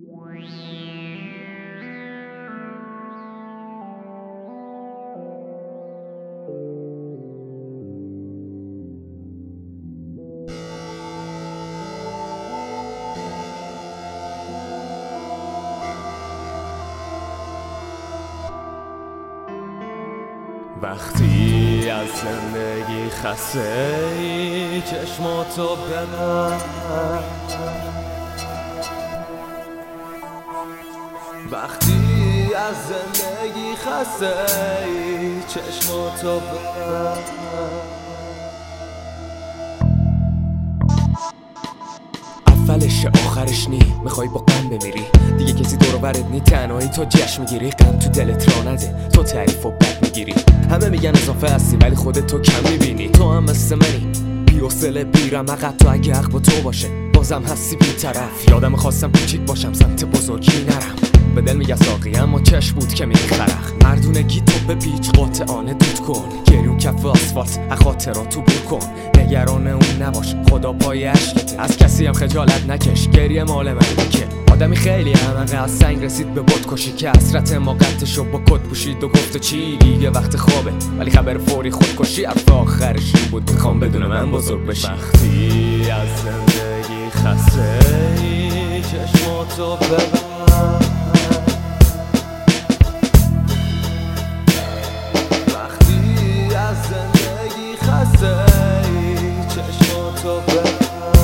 وقتی از زندگی خسته ای چشماتو ببند، وقتی از زندگی خسته ای چشماتو ببند. اولش آخرش نی، میخوای با غم بمیری دیگه، کسی دور و برت نی، تنهایی تو جشن میگیری، غم تو دلت را نده، تو تعریف و بد میگیری، همه میگن اضافه هستی ولی خودت تو کم میبینی. تو هم مثل منی، بی حوصله بیرم عقب، تو اگه حق با تو باشه بازم هستی بی طرف. یادم خواستم کوچیک باشم سمت بزرگی نرم، به دل میگه ساقی اما چشم بود که میری خرخ. مردونگی تو به پیچ قاطعانه دود کن، گریون کف آسفالت از خاطراتو بور کن، نگران اون نباش خدا پای عشقته، از کسی هم خجالت نکش گریه مال منه که آدمی خیلی احمقه، از سنگ رسید به بتکشی که حسرت ما قطعشو با کت پوشید و گفت چی دیگه وقت خوابه، ولی خبر فوری خودکشی حرف آخرش این بود میخوام بدون من بزرگ بشی. وقتی از زندگی خسته ای چشماتو ببند، وقتی از زندگی خسته ای چشماتو ببند.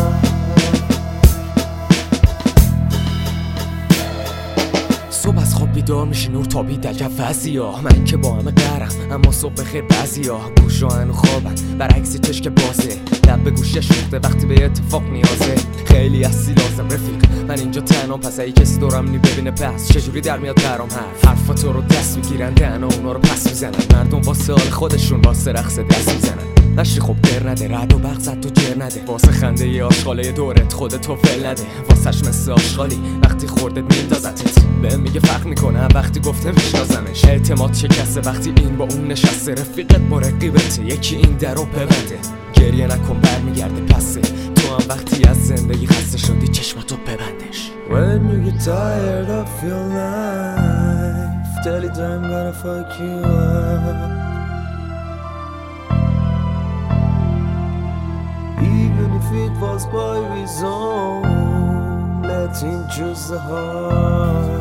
صبح از خواب بیدار میشی نور تابید در جو وضعیه، من که با همه قهرم اما صبح بخیر بعضیا گوش و هنو خوابن برعکس چشک بازه، لب به گوشه شوخته وقتی به اتفاق نیازه، خیلی هستی لازم رفیق من اینجا تنها، پس اگه کسی دورم نی ببینه پس چجوری در میاد برام حرفا تو رو دست میگیرن دهنا اونا رو پس میزنن، مردم واسه حال خودشون واسه رقص دست میزنن، نشی خب در نده رد و بغزت تو جر نده، واسه خنده ی آشغاله دورت خودتو ول نده، واسهش مثل آشغالی وقتی خوردت میندازتت، بهم میگه فرق میکنه وقتی گفته میشناسمش، اعتماد شکسته وقتی این با اون نشسته، رفیقت مرقیبته یکی این درو ببنده، گریه نکن برمیگرده پسه، تو هم وقتی از زندگی خسته شدی چشماتو ببندش. When you get tired of your life, tell it I'm gonna fuck you up, even if it was by reason, let him choose the heart.